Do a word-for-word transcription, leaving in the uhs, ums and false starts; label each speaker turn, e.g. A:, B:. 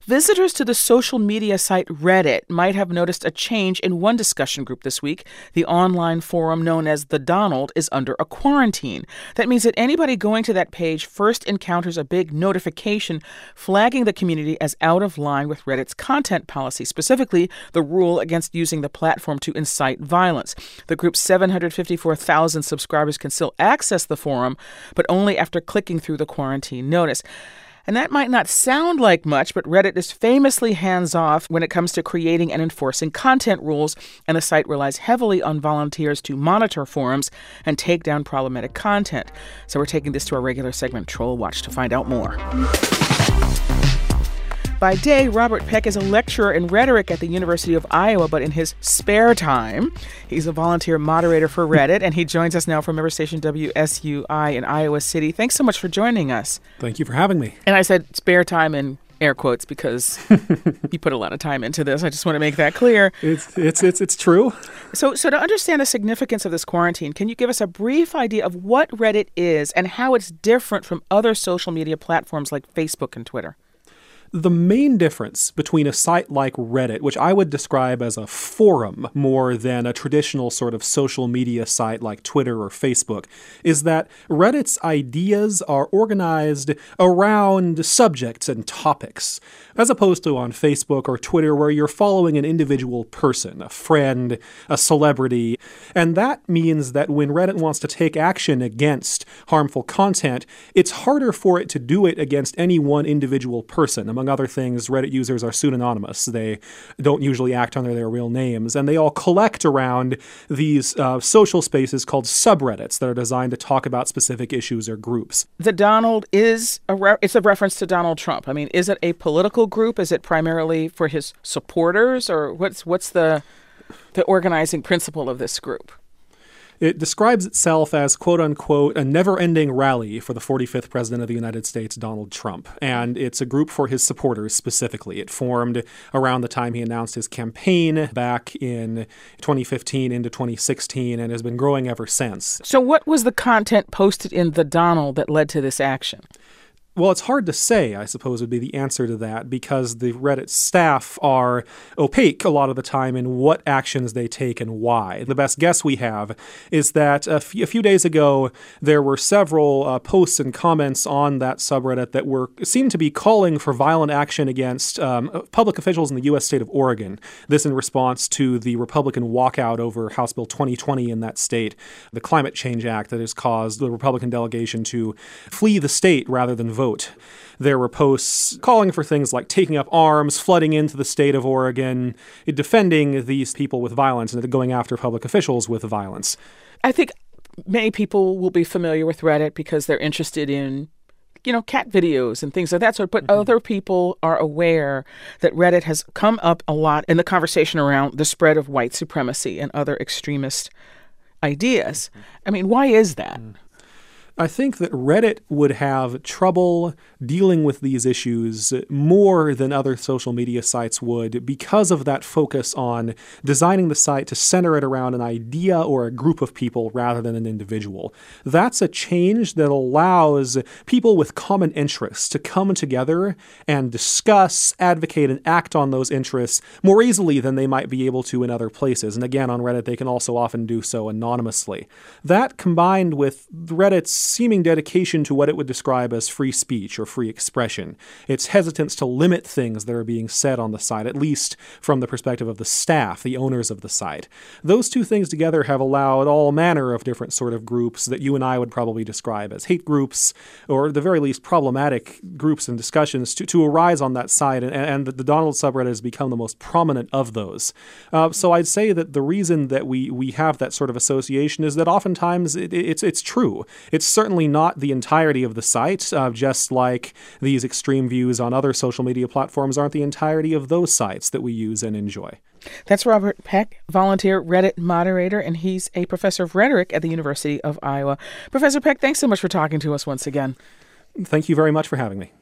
A: Visitors to the social media site Reddit might have noticed a change in one discussion group this week. The online forum known as The Donald is under a quarantine. That means that anybody going to that page first encounters a big notification flagging the community as out of line with Reddit's content policy, specifically the rule against using the platform to incite violence. The group's seven hundred fifty-four thousand subscribers can still access the forum, but only after clicking through the quarantine notice. And that might not sound like much, but Reddit is famously hands-off when it comes to creating and enforcing content rules, and the site relies heavily on volunteers to monitor forums and take down problematic content. So we're taking this to our regular segment, Troll Watch, to find out more. By day, Robert Peck is a lecturer in rhetoric at the University of Iowa, but in his spare time, he's a volunteer moderator for Reddit, and he joins us now from member station W S U I in Iowa City. Thanks so much for joining us.
B: Thank you for having me.
A: And I said spare time in air quotes because you put a lot of time into this. I just want to make that clear.
B: It's it's it's it's true.
A: So, so to understand the significance of this quarantine, can you give us a brief idea of what Reddit is and how it's different from other social media platforms like Facebook and Twitter?
B: The main difference between a site like Reddit, which I would describe as a forum more than a traditional sort of social media site like Twitter or Facebook, is that Reddit's ideas are organized around subjects and topics, as opposed to on Facebook or Twitter where you're following an individual person, a friend, a celebrity. And that means that when Reddit wants to take action against harmful content, it's harder for it to do it against any one individual person. Among other things, Reddit users are pseudonymous. They don't usually act under their real names, and they all collect around these uh, social spaces called subreddits that are designed to talk about specific issues or groups.
A: The Donald is a re- it's a reference to Donald Trump. I mean, is it a political group? Is it primarily for his supporters, or what's what's the the organizing principle of this group?
B: It describes itself as, quote unquote, a never-ending rally for the forty-fifth president of the United States, Donald Trump. And it's a group for his supporters specifically. It formed around the time he announced his campaign back in twenty fifteen into twenty sixteen and has been growing ever since.
A: So what was the content posted in The Donald that led to this action?
B: Well, it's hard to say, I suppose, would be the answer to that, because the Reddit staff are opaque a lot of the time in what actions they take and why. The best guess we have is that a, f- a few days ago, there were several uh, posts and comments on that subreddit that were seemed to be calling for violent action against um, public officials in the U S state of Oregon. This in response to the Republican walkout over House Bill twenty twenty in that state, the Climate Change Act that has caused the Republican delegation to flee the state rather than vote. There were posts calling for things like taking up arms, flooding into the state of Oregon, defending these people with violence, and going after public officials with violence.
A: I think many people will be familiar with Reddit because they're interested in, you know, cat videos and things of that sort. But mm-hmm. other people are aware that Reddit has come up a lot in the conversation around the spread of white supremacy and other extremist ideas. I mean, why is that? Mm.
B: I think that Reddit would have trouble dealing with these issues more than other social media sites would because of that focus on designing the site to center it around an idea or a group of people rather than an individual. That's a change that allows people with common interests to come together and discuss, advocate, and act on those interests more easily than they might be able to in other places. And again, on Reddit, they can also often do so anonymously. That combined with Reddit's seeming dedication to what it would describe as free speech or free expression, its hesitance to limit things that are being said on the site, at least from the perspective of the staff, the owners of the site. Those two things together have allowed all manner of different sort of groups that you and I would probably describe as hate groups, or at the very least problematic groups and discussions to, to arise on that site, and, and the Donald subreddit has become the most prominent of those. Uh, so I'd say that the reason that we we have that sort of association is that oftentimes it, it's it's true. It's certainly not the entirety of the site, uh, just like these extreme views on other social media platforms aren't the entirety of those sites that we use and enjoy.
A: That's Robert Peck, volunteer Reddit moderator, and he's a professor of rhetoric at the University of Iowa. Professor Peck, thanks so much for talking to us once again.
B: Thank you very much for having me.